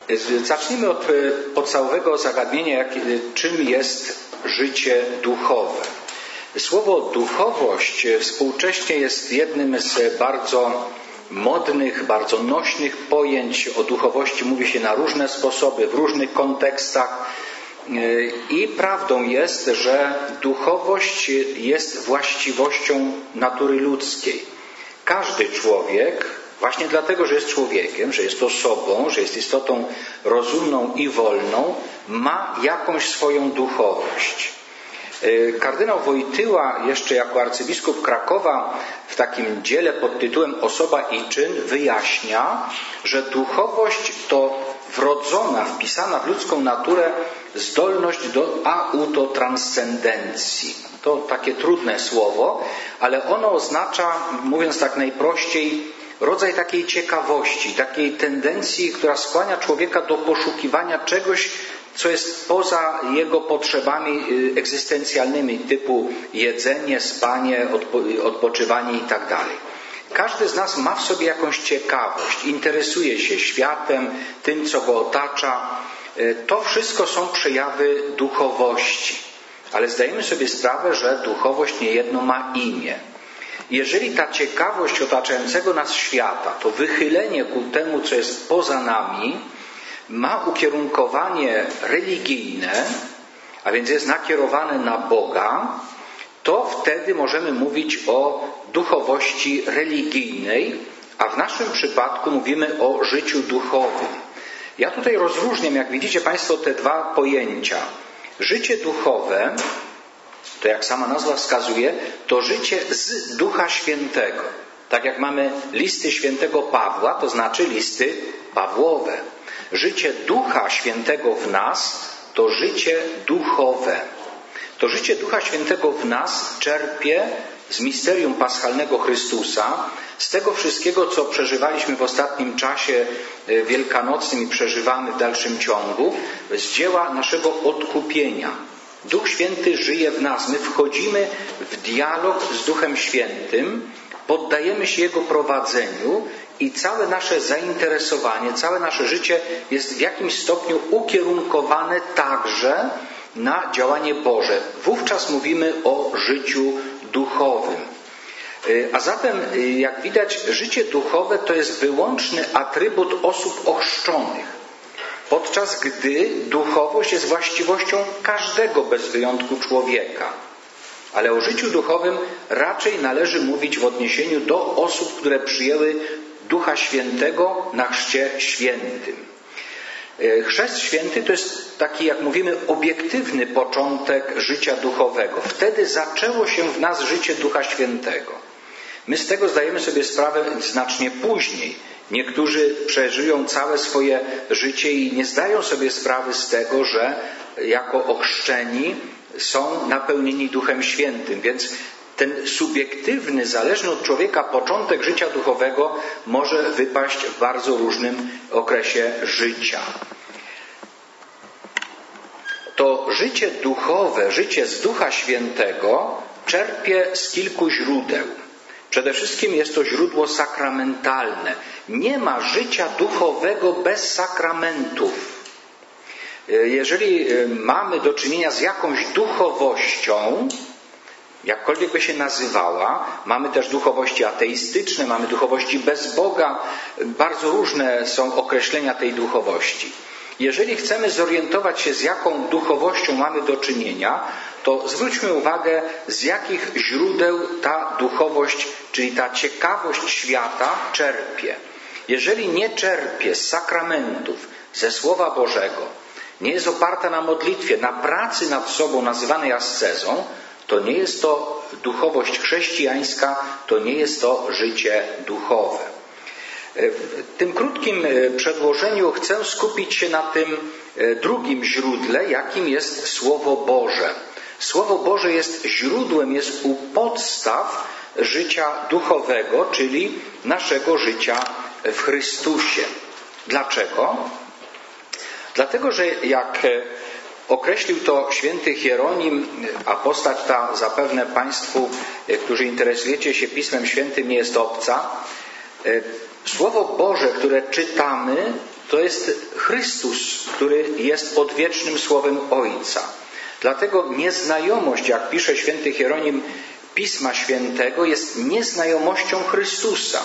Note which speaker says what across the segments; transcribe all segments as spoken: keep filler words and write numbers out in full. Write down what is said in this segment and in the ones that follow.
Speaker 1: Zacznijmy od podstawowego zagadnienia, czym jest życie duchowe. Słowo duchowość współcześnie jest jednym z bardzo modnych, bardzo nośnych pojęć. O duchowości mówi się na różne sposoby, w różnych kontekstach. I prawdą jest, że duchowość jest właściwością natury ludzkiej. Każdy człowiek, właśnie dlatego, że jest człowiekiem, że jest osobą, że jest istotą rozumną i wolną, ma jakąś swoją duchowość. Kardynał Wojtyła jeszcze jako arcybiskup Krakowa w takim dziele pod tytułem Osoba i czyn wyjaśnia, że duchowość to wrodzona, wpisana w ludzką naturę zdolność do autotranscendencji. To takie trudne słowo, ale ono oznacza, mówiąc tak najprościej, rodzaj takiej ciekawości, takiej tendencji, która skłania człowieka do poszukiwania czegoś, co jest poza jego potrzebami egzystencjalnymi, typu jedzenie, spanie, odpo- odpoczywanie i tak dalej. Każdy z nas ma w sobie jakąś ciekawość, interesuje się światem, tym, co go otacza. To wszystko są przejawy duchowości. Ale zdajemy sobie sprawę, że duchowość niejedno ma imię. Jeżeli ta ciekawość otaczającego nas świata, to wychylenie ku temu, co jest poza nami, ma ukierunkowanie religijne, a więc jest nakierowane na Boga, to wtedy możemy mówić o duchowości religijnej, a w naszym przypadku mówimy o życiu duchowym. Ja tutaj rozróżniam, jak widzicie Państwo, te dwa pojęcia. Życie duchowe, to jak sama nazwa wskazuje, to życie z Ducha Świętego. Tak jak mamy listy świętego Pawła, to znaczy listy Pawłowe. Życie Ducha Świętego w nas to życie duchowe. To życie Ducha Świętego w nas czerpie z misterium paschalnego Chrystusa, z tego wszystkiego, co przeżywaliśmy w ostatnim czasie wielkanocnym i przeżywamy w dalszym ciągu, z dzieła naszego odkupienia. Duch Święty żyje w nas. My wchodzimy w dialog z Duchem Świętym, poddajemy się Jego prowadzeniu i całe nasze zainteresowanie, całe nasze życie jest w jakimś stopniu ukierunkowane także na działanie Boże. Wówczas mówimy o życiu duchowym. A zatem, jak widać, życie duchowe to jest wyłączny atrybut osób ochrzczonych, podczas gdy duchowość jest właściwością każdego bez wyjątku człowieka. Ale o życiu duchowym raczej należy mówić w odniesieniu do osób, które przyjęły Ducha Świętego na chrzcie świętym. Chrzest święty to jest taki, jak mówimy, obiektywny początek życia duchowego. Wtedy zaczęło się w nas życie Ducha Świętego. My z tego zdajemy sobie sprawę znacznie później. Niektórzy przeżyją całe swoje życie i nie zdają sobie sprawy z tego, że jako ochrzczeni są napełnieni Duchem Świętym. Więc ten subiektywny, zależny od człowieka początek życia duchowego może wypaść w bardzo różnym okresie życia. To życie duchowe, życie z Ducha Świętego czerpie z kilku źródeł. Przede wszystkim jest to źródło sakramentalne. Nie ma życia duchowego bez sakramentów. Jeżeli mamy do czynienia z jakąś duchowością, jakkolwiek by się nazywała, mamy też duchowości ateistyczne, mamy duchowości bez Boga, bardzo różne są określenia tej duchowości. Jeżeli chcemy zorientować się, z jaką duchowością mamy do czynienia, to zwróćmy uwagę, z jakich źródeł ta duchowość, czyli ta ciekawość świata czerpie. Jeżeli nie czerpie z sakramentów, ze Słowa Bożego, nie jest oparta na modlitwie, na pracy nad sobą nazywanej ascezą, to nie jest to duchowość chrześcijańska, to nie jest to życie duchowe. W tym krótkim przedłożeniu chcę skupić się na tym drugim źródle, jakim jest Słowo Boże. Słowo Boże jest źródłem, jest u podstaw życia duchowego, czyli naszego życia w Chrystusie. Dlaczego? Dlatego, że jak określił to święty Hieronim, a postać ta zapewne Państwu, którzy interesujecie się Pismem Świętym, nie jest obca. Słowo Boże, które czytamy, to jest Chrystus, który jest odwiecznym Słowem Ojca. Dlatego nieznajomość, jak pisze święty Hieronim Pisma Świętego, jest nieznajomością Chrystusa.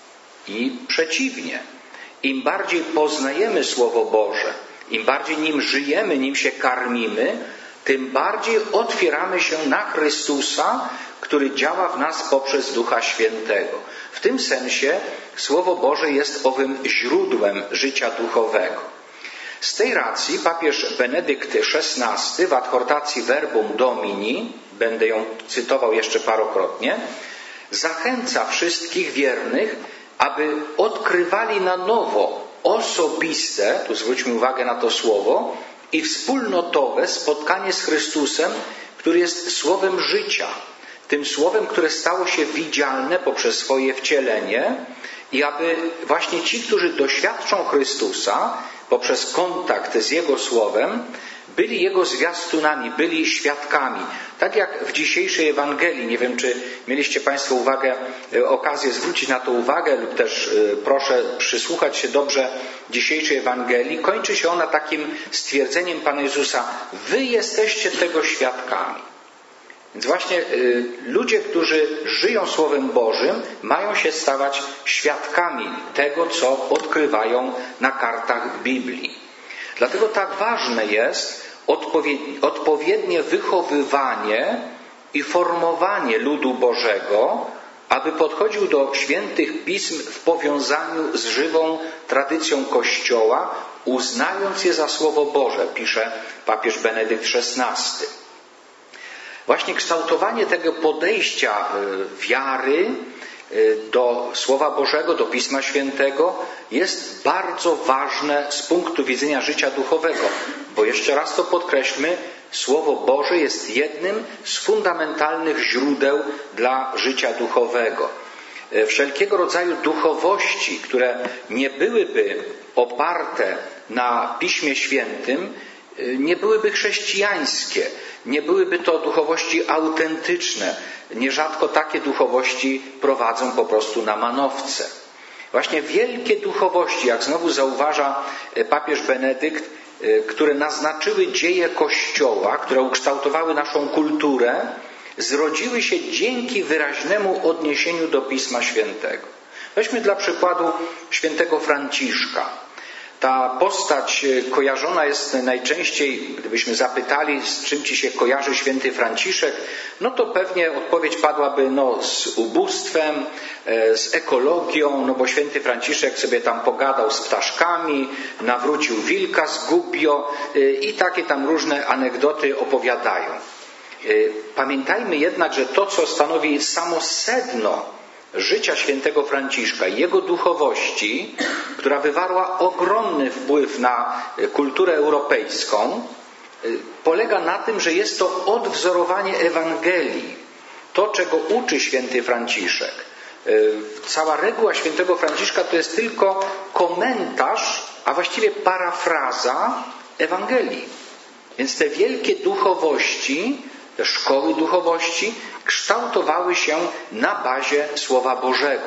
Speaker 1: I przeciwnie. Im bardziej poznajemy Słowo Boże, im bardziej nim żyjemy, nim się karmimy, tym bardziej otwieramy się na Chrystusa, który działa w nas poprzez Ducha Świętego. W tym sensie Słowo Boże jest owym źródłem życia duchowego. Z tej racji papież Benedykt szesnasty w adhortacji Verbum Domini, będę ją cytował jeszcze parokrotnie, zachęca wszystkich wiernych, aby odkrywali na nowo osobiste, tu zwróćmy uwagę na to słowo, i wspólnotowe spotkanie z Chrystusem, który jest słowem życia. Tym słowem, które stało się widzialne poprzez swoje wcielenie, i aby właśnie ci, którzy doświadczą Chrystusa poprzez kontakt z Jego słowem, byli Jego zwiastunami, byli świadkami. Tak jak w dzisiejszej Ewangelii, nie wiem, czy mieliście Państwo uwagę, okazję zwrócić na to uwagę, lub też proszę przysłuchać się dobrze dzisiejszej Ewangelii. Kończy się ona takim stwierdzeniem Pana Jezusa: wy jesteście tego świadkami. Więc właśnie y, ludzie, którzy żyją Słowem Bożym, mają się stawać świadkami tego, co odkrywają na kartach Biblii. Dlatego tak ważne jest odpowiednie wychowywanie i formowanie ludu Bożego, aby podchodził do świętych pism w powiązaniu z żywą tradycją Kościoła, uznając je za Słowo Boże, pisze papież Benedykt szesnasty. Właśnie kształtowanie tego podejścia wiary do Słowa Bożego, do Pisma Świętego jest bardzo ważne z punktu widzenia życia duchowego, bo jeszcze raz to podkreślmy, Słowo Boże jest jednym z fundamentalnych źródeł dla życia duchowego. Wszelkiego rodzaju duchowości, które nie byłyby oparte na Piśmie Świętym, nie byłyby chrześcijańskie, nie byłyby to duchowości autentyczne. Nierzadko takie duchowości prowadzą po prostu na manowce. Właśnie wielkie duchowości, jak znowu zauważa papież Benedykt, które naznaczyły dzieje Kościoła, które ukształtowały naszą kulturę, zrodziły się dzięki wyraźnemu odniesieniu do Pisma Świętego. Weźmy dla przykładu świętego Franciszka. Ta postać kojarzona jest najczęściej, gdybyśmy zapytali, z czym ci się kojarzy święty Franciszek, no to pewnie odpowiedź padłaby no, z ubóstwem, z ekologią, no bo święty Franciszek sobie tam pogadał z ptaszkami, nawrócił wilka z Gubbio i takie tam różne anegdoty opowiadają. Pamiętajmy jednak, że to, co stanowi samo sedno życia świętego Franciszka i jego duchowości, która wywarła ogromny wpływ na kulturę europejską, polega na tym, że jest to odwzorowanie Ewangelii. To, czego uczy święty Franciszek. Cała reguła świętego Franciszka to jest tylko komentarz, a właściwie parafraza Ewangelii. Więc te wielkie duchowości, te szkoły duchowości kształtowały się na bazie Słowa Bożego.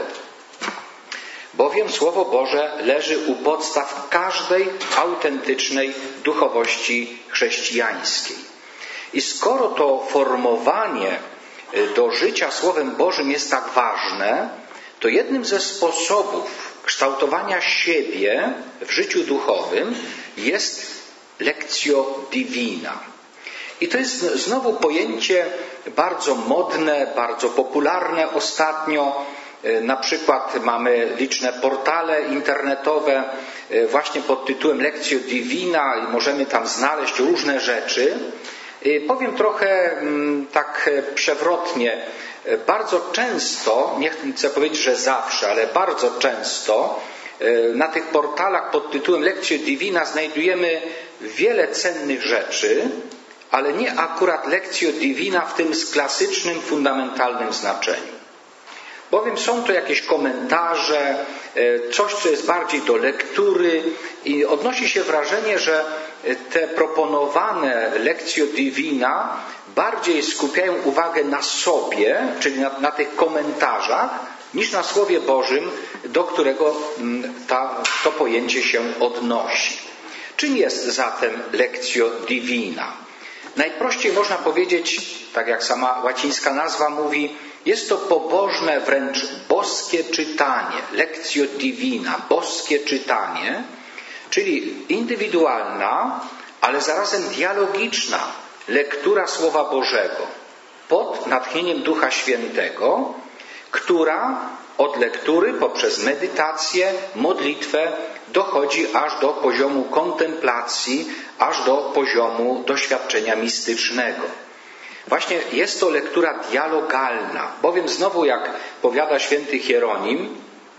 Speaker 1: Bowiem Słowo Boże leży u podstaw każdej autentycznej duchowości chrześcijańskiej. I skoro to formowanie do życia Słowem Bożym jest tak ważne, to jednym ze sposobów kształtowania siebie w życiu duchowym jest lectio divina. I to jest znowu pojęcie bardzo modne, bardzo popularne ostatnio. Na przykład mamy liczne portale internetowe właśnie pod tytułem Lectio Divina i możemy tam znaleźć różne rzeczy. Powiem trochę tak przewrotnie. Bardzo często, nie chcę powiedzieć, że zawsze, ale bardzo często na tych portalach pod tytułem Lectio Divina znajdujemy wiele cennych rzeczy, ale nie akurat Lectio Divina w tym klasycznym, fundamentalnym znaczeniu. Bowiem są to jakieś komentarze, coś, co jest bardziej do lektury i odnosi się wrażenie, że te proponowane Lectio Divina bardziej skupiają uwagę na sobie, czyli na, na tych komentarzach, niż na Słowie Bożym, do którego ta, to pojęcie się odnosi. Czym jest zatem lectio divina? Najprościej można powiedzieć, tak jak sama łacińska nazwa mówi, jest to pobożne, wręcz boskie czytanie, lectio divina, boskie czytanie, czyli indywidualna, ale zarazem dialogiczna lektura Słowa Bożego pod natchnieniem Ducha Świętego, która od lektury poprzez medytację, modlitwę dochodzi aż do poziomu kontemplacji, aż do poziomu doświadczenia mistycznego. Właśnie jest to lektura dialogalna, bowiem znowu, jak powiada święty Hieronim,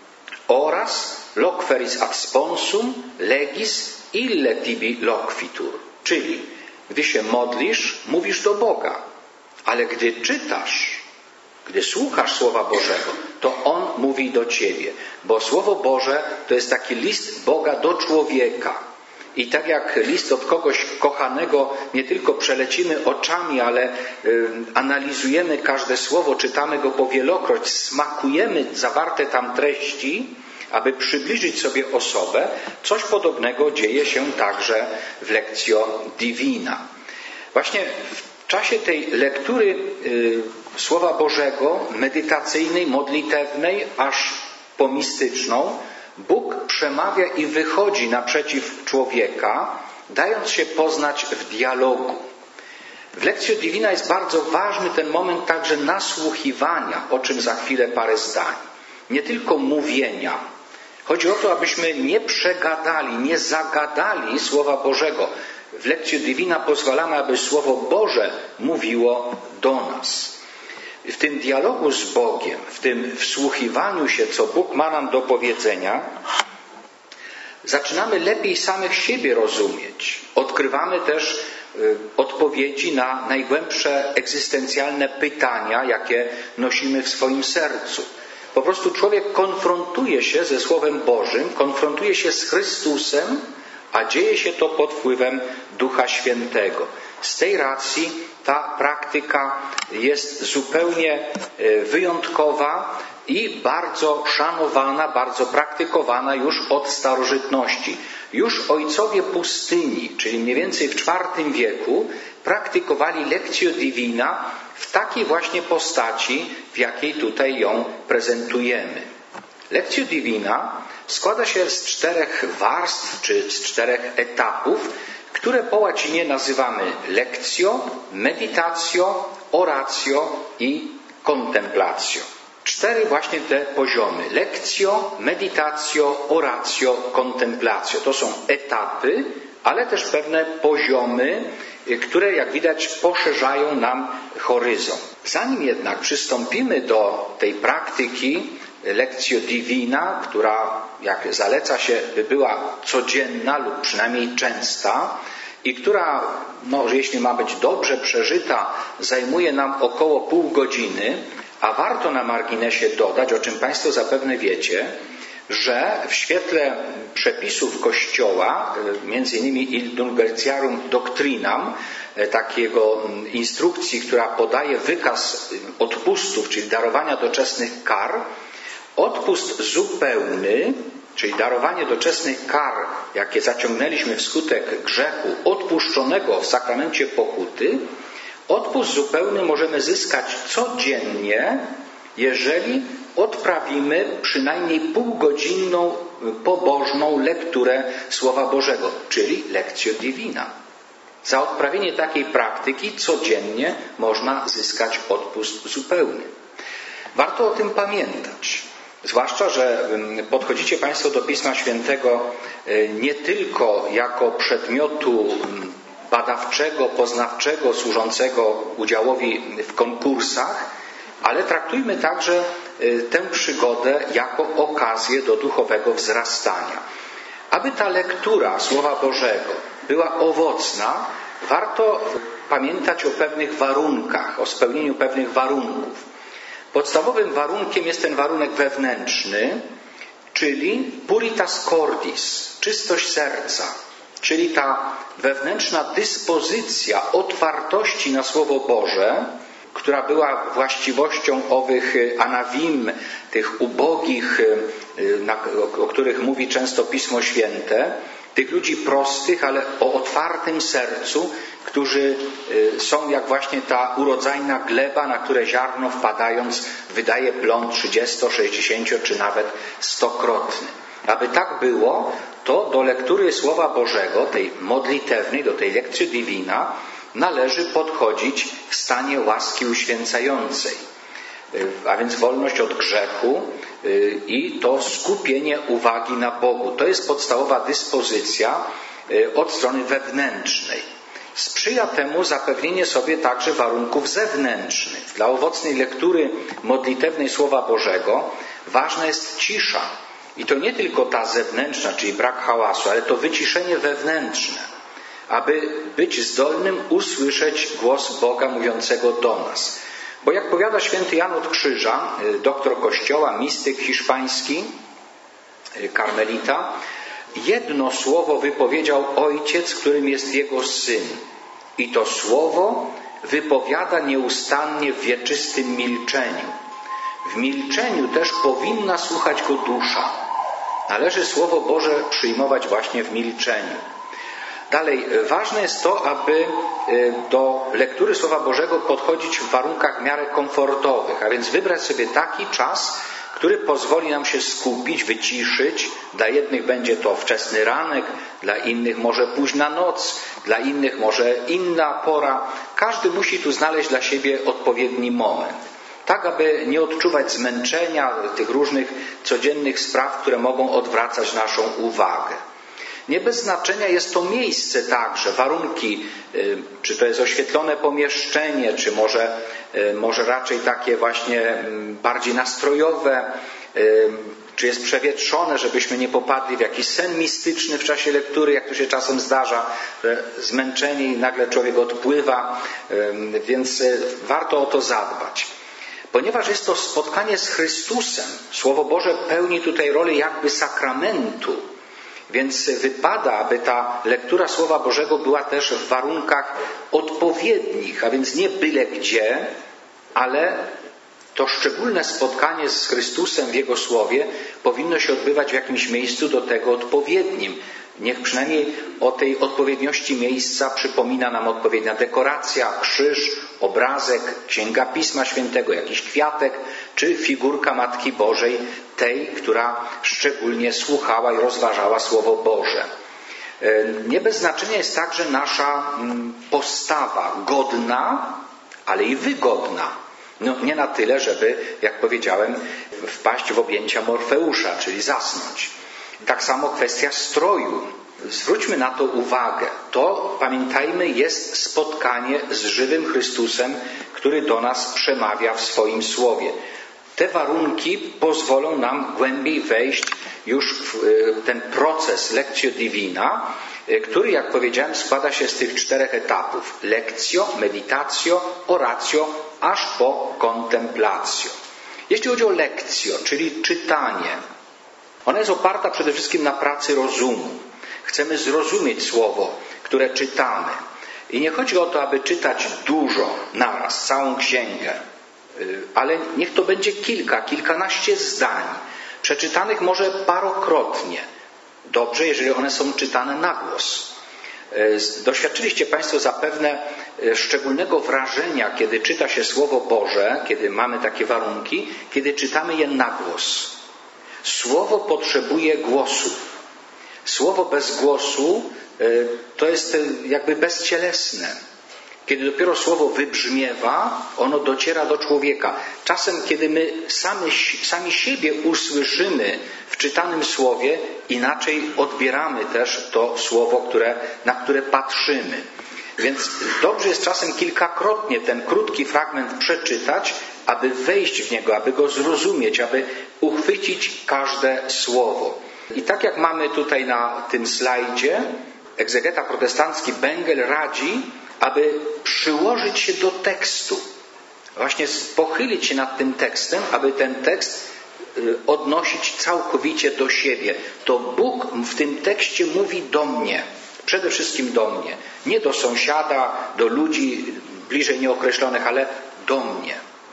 Speaker 1: oras loqueris ad sponsum legis ille tibi loquitur, czyli gdy się modlisz, mówisz do Boga, ale gdy czytasz, gdy słuchasz Słowa Bożego, to On mówi do ciebie, bo Słowo Boże to jest taki list Boga do człowieka. I tak jak list od kogoś kochanego nie tylko przelecimy oczami, ale y, analizujemy każde słowo, czytamy go powielokroć, smakujemy zawarte tam treści, aby przybliżyć sobie osobę, coś podobnego dzieje się także w lectio divina. Właśnie w czasie tej lektury y, Słowa Bożego, medytacyjnej, modlitewnej, aż po mistyczną, Bóg przemawia i wychodzi naprzeciw człowieka, dając się poznać w dialogu. W lectio divina jest bardzo ważny ten moment także nasłuchiwania, o czym za chwilę parę zdań. Nie tylko mówienia. Chodzi o to, abyśmy nie przegadali, nie zagadali Słowa Bożego. W lectio divina pozwalamy, aby Słowo Boże mówiło do nas. W tym dialogu z Bogiem, w tym wsłuchiwaniu się, co Bóg ma nam do powiedzenia, zaczynamy lepiej samych siebie rozumieć. Odkrywamy też y, odpowiedzi na najgłębsze egzystencjalne pytania, jakie nosimy w swoim sercu. Po prostu człowiek konfrontuje się ze Słowem Bożym, konfrontuje się z Chrystusem, a dzieje się to pod wpływem Ducha Świętego. Z tej racji ta praktyka jest zupełnie wyjątkowa i bardzo szanowana, bardzo praktykowana już od starożytności. Już ojcowie pustyni, czyli mniej więcej w czwartym wieku, praktykowali lectio divina w takiej właśnie postaci, w jakiej tutaj ją prezentujemy. Lectio divina składa się z czterech warstw, czy z czterech etapów, które po łacinie nazywamy lectio, meditatio, oratio i contemplatio. Cztery właśnie te poziomy. Lectio, meditatio, oratio, contemplatio. To są etapy, ale też pewne poziomy, które jak widać poszerzają nam horyzont. Zanim jednak przystąpimy do tej praktyki lectio divina, która, jak zaleca się, by była codzienna lub przynajmniej częsta i która, no, jeśli ma być dobrze przeżyta, zajmuje nam około pół godziny, a warto na marginesie dodać, o czym Państwo zapewne wiecie, że w świetle przepisów Kościoła, między innymi Indulgentiarum Doctrinam, takiego instrukcji, która podaje wykaz odpustów, czyli darowania doczesnych kar, odpust zupełny, czyli darowanie doczesnych kar, jakie zaciągnęliśmy wskutek grzechu odpuszczonego w sakramencie pokuty, odpust zupełny możemy zyskać codziennie, jeżeli odprawimy przynajmniej półgodzinną pobożną lekturę Słowa Bożego, czyli lectio divina. Za odprawienie takiej praktyki codziennie można zyskać odpust zupełny. Warto o tym pamiętać. Zwłaszcza, że podchodzicie Państwo do Pisma Świętego nie tylko jako przedmiotu badawczego, poznawczego, służącego udziałowi w konkursach, ale traktujmy także tę przygodę jako okazję do duchowego wzrastania. Aby ta lektura Słowa Bożego była owocna, warto pamiętać o pewnych warunkach, o spełnieniu pewnych warunków. Podstawowym warunkiem jest ten warunek wewnętrzny, czyli puritas cordis, czystość serca, czyli ta wewnętrzna dyspozycja otwartości na Słowo Boże, która była właściwością owych anawim, tych ubogich, o których mówi często Pismo Święte, tych ludzi prostych, ale o otwartym sercu, którzy są jak właśnie ta urodzajna gleba, na które ziarno wpadając wydaje plon trzydziesto, sześćdziesięcio czy nawet stokrotny. Aby tak było, to do lektury Słowa Bożego, tej modlitewnej, do tej lectio divina, należy podchodzić w stanie łaski uświęcającej. A więc wolność od grzechu i to skupienie uwagi na Bogu. To jest podstawowa dyspozycja od strony wewnętrznej. Sprzyja temu zapewnienie sobie także warunków zewnętrznych. Dla owocnej lektury modlitewnej Słowa Bożego ważna jest cisza. I to nie tylko ta zewnętrzna, czyli brak hałasu, ale to wyciszenie wewnętrzne, aby być zdolnym usłyszeć głos Boga mówiącego do nas. Bo jak powiada święty Jan od Krzyża, doktor Kościoła, mistyk hiszpański, karmelita, jedno słowo wypowiedział Ojciec, którym jest Jego Syn. I to słowo wypowiada nieustannie w wieczystym milczeniu. W milczeniu też powinna słuchać Go dusza. Należy Słowo Boże przyjmować właśnie w milczeniu. Dalej, ważne jest to, aby do lektury Słowa Bożego podchodzić w warunkach w miarę komfortowych, a więc wybrać sobie taki czas, który pozwoli nam się skupić, wyciszyć. Dla jednych będzie to wczesny ranek, dla innych może późna noc, dla innych może inna pora. Każdy musi tu znaleźć dla siebie odpowiedni moment. Tak, aby nie odczuwać zmęczenia, tych różnych codziennych spraw, które mogą odwracać naszą uwagę. Nie bez znaczenia jest to miejsce także, warunki, czy to jest oświetlone pomieszczenie, czy może, może raczej takie właśnie bardziej nastrojowe, czy jest przewietrzone, żebyśmy nie popadli w jakiś sen mistyczny w czasie lektury, jak to się czasem zdarza, że zmęczenie i nagle człowiek odpływa, więc warto o to zadbać. Ponieważ jest to spotkanie z Chrystusem, Słowo Boże pełni tutaj rolę jakby sakramentu, więc wypada, aby ta lektura Słowa Bożego była też w warunkach odpowiednich, a więc nie byle gdzie, ale to szczególne spotkanie z Chrystusem w Jego Słowie powinno się odbywać w jakimś miejscu do tego odpowiednim. Niech przynajmniej o tej odpowiedniości miejsca przypomina nam odpowiednia dekoracja, krzyż, obrazek, księga Pisma Świętego, jakiś kwiatek, czy figurka Matki Bożej, tej, która szczególnie słuchała i rozważała Słowo Boże. Nie bez znaczenia jest także nasza postawa godna, ale i wygodna. No, nie na tyle, żeby, jak powiedziałem, wpaść w objęcia Morfeusza, czyli zasnąć. Tak samo kwestia stroju. Zwróćmy na to uwagę. To, pamiętajmy, jest spotkanie z żywym Chrystusem, który do nas przemawia w swoim Słowie. Te warunki pozwolą nam głębiej wejść już w ten proces lectio divina, który, jak powiedziałem, składa się z tych czterech etapów. Lectio, meditatio, oratio, aż po contemplatio. Jeśli chodzi o lectio, czyli czytanie, ona jest oparta przede wszystkim na pracy rozumu. Chcemy zrozumieć słowo, które czytamy. I nie chodzi o to, aby czytać dużo naraz, całą księgę, ale niech to będzie kilka, kilkanaście zdań, przeczytanych może parokrotnie. Dobrze, jeżeli one są czytane na głos. Doświadczyliście Państwo zapewne szczególnego wrażenia, kiedy czyta się Słowo Boże, kiedy mamy takie warunki, kiedy czytamy je na głos. Słowo potrzebuje głosu. Słowo bez głosu to jest jakby bezcielesne. Kiedy dopiero słowo wybrzmiewa, ono dociera do człowieka. Czasem, kiedy my sami, sami siebie usłyszymy w czytanym słowie, inaczej odbieramy też to słowo, które, na które patrzymy. Więc dobrze jest czasem kilkakrotnie ten krótki fragment przeczytać, aby wejść w niego, aby go zrozumieć, aby uchwycić każde słowo. I tak jak mamy tutaj na tym slajdzie, egzegeta protestancki Bengel radzi, aby przyłożyć się do tekstu. Właśnie pochylić się nad tym tekstem, aby ten tekst odnosić całkowicie do siebie. To Bóg w tym tekście mówi do mnie. Przede wszystkim do mnie. Nie do sąsiada, do ludzi bliżej nieokreślonych, ale do mnie.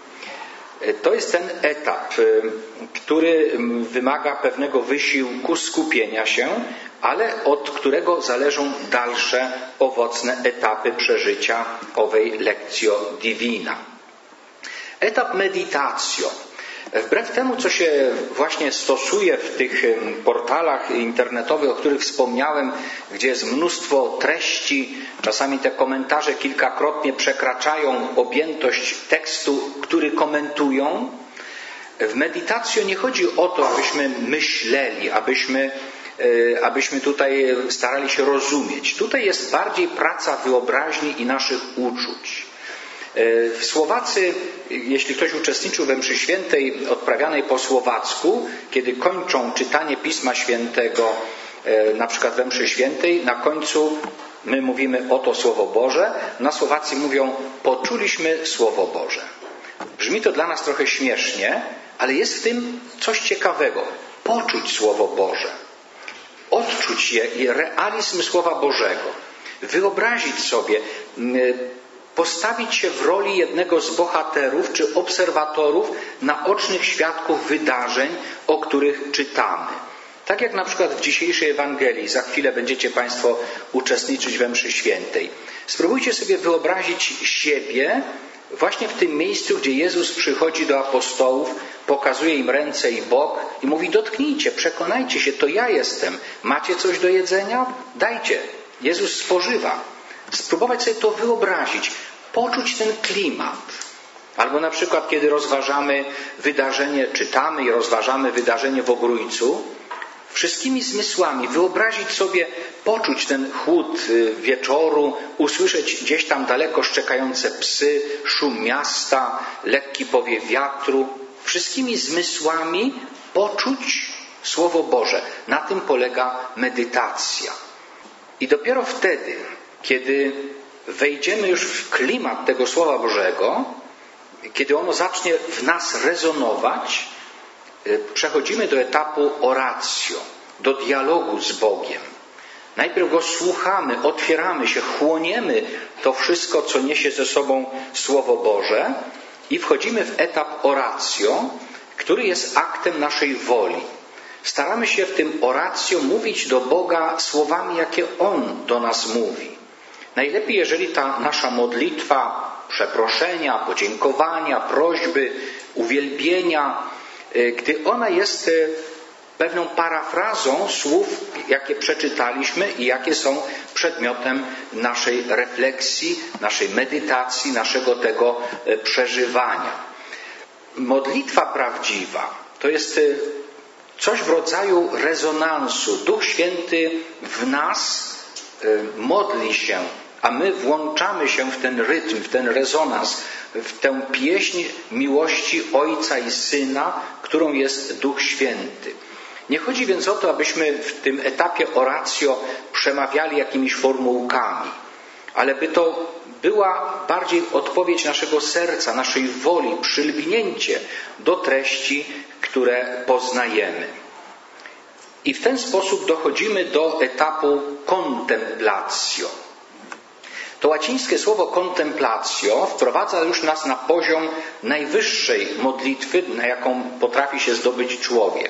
Speaker 1: To jest ten etap, który wymaga pewnego wysiłku, skupienia się, ale od którego zależą dalsze owocne etapy przeżycia owej lectio divina. Etap meditacjo. Wbrew temu, co się właśnie stosuje w tych portalach internetowych, o których wspomniałem, gdzie jest mnóstwo treści, czasami te komentarze kilkakrotnie przekraczają objętość tekstu, który komentują, w meditacjo nie chodzi o to, abyśmy myśleli, abyśmy, abyśmy tutaj starali się rozumieć. Tutaj jest bardziej praca wyobraźni i naszych uczuć. Słowacy, jeśli ktoś uczestniczył we mszy świętej odprawianej po słowacku, kiedy kończą czytanie Pisma Świętego, na przykład we mszy świętej, na końcu my mówimy oto Słowo Boże, na Słowacji mówią poczuliśmy Słowo Boże. Brzmi to dla nas trochę śmiesznie, ale jest w tym coś ciekawego. Poczuć Słowo Boże. Odczuć je i realizm Słowa Bożego. Wyobrazić sobie, postawić się w roli jednego z bohaterów czy obserwatorów, naocznych świadków wydarzeń, o których czytamy. Tak jak na przykład w dzisiejszej Ewangelii, za chwilę będziecie Państwo uczestniczyć we mszy świętej. Spróbujcie sobie wyobrazić siebie właśnie w tym miejscu, gdzie Jezus przychodzi do apostołów, pokazuje im ręce i bok i mówi: dotknijcie, przekonajcie się, to ja jestem. Macie coś do jedzenia? Dajcie. Jezus spożywa. Spróbować sobie to wyobrazić, poczuć ten klimat. Albo na przykład, kiedy rozważamy wydarzenie, czytamy i rozważamy wydarzenie w Ogrójcu, wszystkimi zmysłami wyobrazić sobie, poczuć ten chłód wieczoru, usłyszeć gdzieś tam daleko szczekające psy, szum miasta, lekki powiew wiatru. Wszystkimi zmysłami poczuć Słowo Boże. Na tym polega medytacja. I dopiero wtedy, kiedy wejdziemy już w klimat tego Słowa Bożego, kiedy ono zacznie w nas rezonować, przechodzimy do etapu oratio, do dialogu z Bogiem. Najpierw Go słuchamy, otwieramy się, chłoniemy to wszystko, co niesie ze sobą Słowo Boże i wchodzimy w etap oratio, który jest aktem naszej woli. Staramy się w tym oratio mówić do Boga słowami, jakie On do nas mówi. Najlepiej, jeżeli ta nasza modlitwa przeproszenia, podziękowania, prośby, uwielbienia, gdy ona jest pewną parafrazą słów, jakie przeczytaliśmy i jakie są przedmiotem naszej refleksji, naszej medytacji, naszego tego przeżywania. Modlitwa prawdziwa to jest coś w rodzaju rezonansu. Duch Święty w nas modli się, a my włączamy się w ten rytm, w ten rezonans, w tę pieśń miłości Ojca i Syna, którą jest Duch Święty. Nie chodzi więc o to, abyśmy w tym etapie oratio przemawiali jakimiś formułkami, ale by to była bardziej odpowiedź naszego serca, naszej woli, przylgnięcie do treści, które poznajemy. I w ten sposób dochodzimy do etapu contemplatio. To łacińskie słowo contemplatio wprowadza już nas na poziom najwyższej modlitwy, na jaką potrafi się zdobyć człowiek.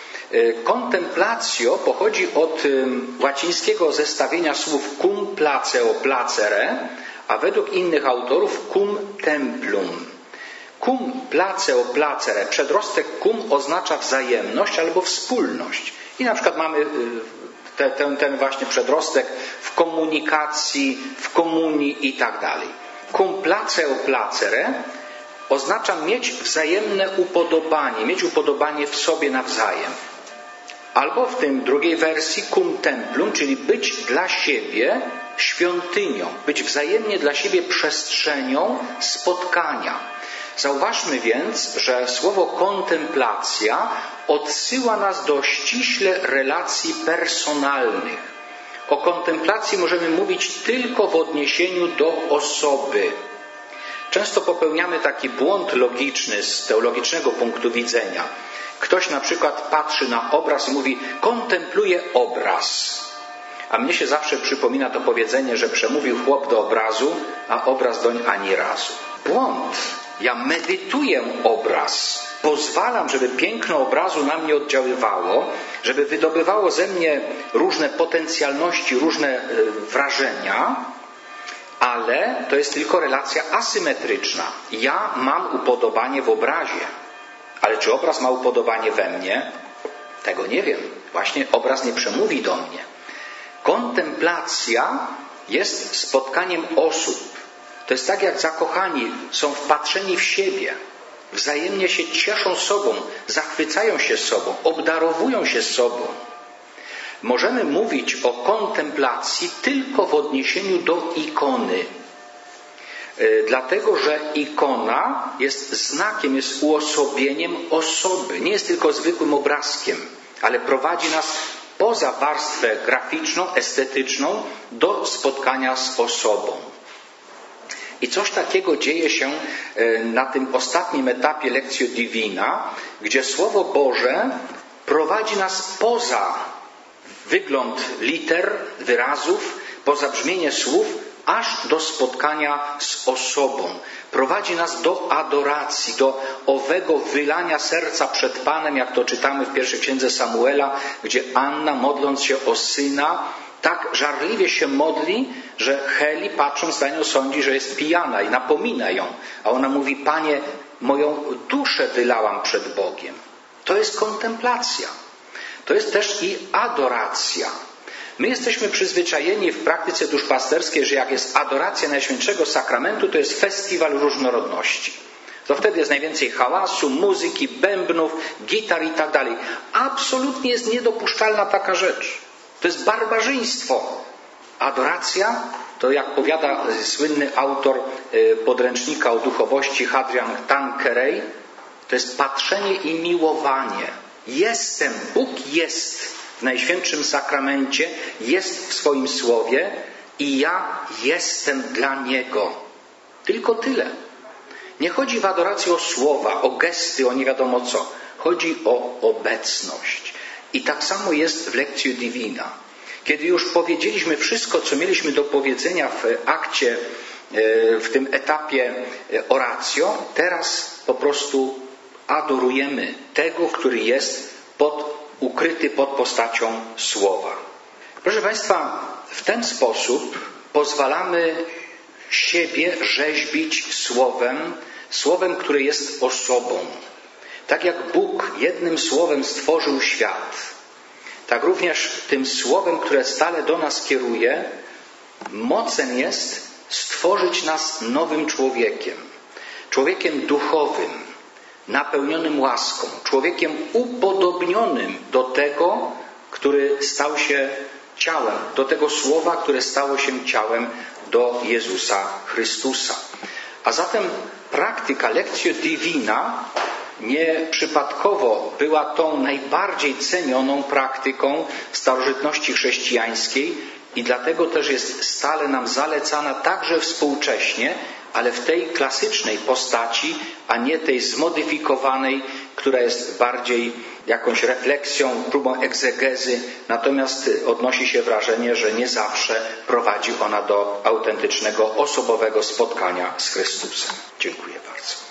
Speaker 1: Contemplatio pochodzi od łacińskiego zestawienia słów cum placeo placere, a według innych autorów cum templum. Cum placeo placere, przedrostek cum oznacza wzajemność albo wspólność. I na przykład mamy te, ten, ten właśnie przedrostek w komunikacji, w komunii i tak dalej. Cum placeo placere oznacza mieć wzajemne upodobanie, mieć upodobanie w sobie nawzajem. Albo w tym drugiej wersji cum templum, czyli być dla siebie świątynią, być wzajemnie dla siebie przestrzenią spotkania. Zauważmy więc, że słowo kontemplacja odsyła nas do ściśle relacji personalnych. O kontemplacji możemy mówić tylko w odniesieniu do osoby. Często popełniamy taki błąd logiczny z teologicznego punktu widzenia. Ktoś na przykład patrzy na obraz i mówi: kontempluje obraz. A mnie się zawsze przypomina to powiedzenie, że przemówił chłop do obrazu, a obraz doń ani razu. Błąd. Ja medytuję obraz. Pozwalam, żeby piękno obrazu na mnie oddziaływało, żeby wydobywało ze mnie różne potencjalności, różne wrażenia, ale to jest tylko relacja asymetryczna. Ja mam upodobanie w obrazie, ale czy obraz ma upodobanie we mnie? Tego nie wiem. Właśnie obraz nie przemówi do mnie. Kontemplacja jest spotkaniem osób. To jest tak, jak zakochani są wpatrzeni w siebie. Wzajemnie się cieszą sobą, zachwycają się sobą, obdarowują się sobą. Możemy mówić o kontemplacji tylko w odniesieniu do ikony. Dlatego, że ikona jest znakiem, jest uosobieniem osoby. Nie jest tylko zwykłym obrazkiem, ale prowadzi nas poza warstwę graficzną, estetyczną do spotkania z osobą. I coś takiego dzieje się na tym ostatnim etapie Lectio Divina, gdzie Słowo Boże prowadzi nas poza wygląd liter, wyrazów, poza brzmienie słów, aż do spotkania z osobą. Prowadzi nas do adoracji, do owego wylania serca przed Panem, jak to czytamy w pierwszej księdze Samuela, gdzie Anna, modląc się o syna, tak żarliwie się modli, że Heli, patrząc na nią, sądzi, że jest pijana i napomina ją. A ona mówi: Panie, moją duszę wylałam przed Bogiem. To jest kontemplacja. To jest też i adoracja. My jesteśmy przyzwyczajeni w praktyce duszpasterskiej, że jak jest adoracja Najświętszego Sakramentu, to jest festiwal różnorodności. To wtedy jest najwięcej hałasu, muzyki, bębnów, gitar i tak dalej. Absolutnie jest niedopuszczalna taka rzecz. To jest barbarzyństwo. Adoracja to, jak powiada słynny autor podręcznika o duchowości Hadrian Tanqueray, to jest patrzenie i miłowanie. Jestem, Bóg jest w Najświętszym Sakramencie, jest w swoim Słowie i ja jestem dla Niego. Tylko tyle. Nie chodzi w adoracji o słowa, o gesty, o nie wiadomo co. Chodzi o obecność. I tak samo jest w Lectio Divina. Kiedy już powiedzieliśmy wszystko, co mieliśmy do powiedzenia w akcie, w tym etapie oratio, teraz po prostu adorujemy tego, który jest pod, ukryty pod postacią Słowa. Proszę Państwa, w ten sposób pozwalamy siebie rzeźbić Słowem, Słowem, które jest osobą. Tak jak Bóg jednym słowem stworzył świat, tak również tym słowem, które stale do nas kieruje, mocen jest stworzyć nas nowym człowiekiem. Człowiekiem duchowym, napełnionym łaską. Człowiekiem upodobnionym do tego, który stał się ciałem. Do tego słowa, które stało się ciałem, do Jezusa Chrystusa. A zatem praktyka Lectio Divina nieprzypadkowo była tą najbardziej cenioną praktyką starożytności chrześcijańskiej i dlatego też jest stale nam zalecana także współcześnie, ale w tej klasycznej postaci, a nie tej zmodyfikowanej, która jest bardziej jakąś refleksją, próbą egzegezy, natomiast odnosi się wrażenie, że nie zawsze prowadzi ona do autentycznego, osobowego spotkania z Chrystusem. Dziękuję bardzo.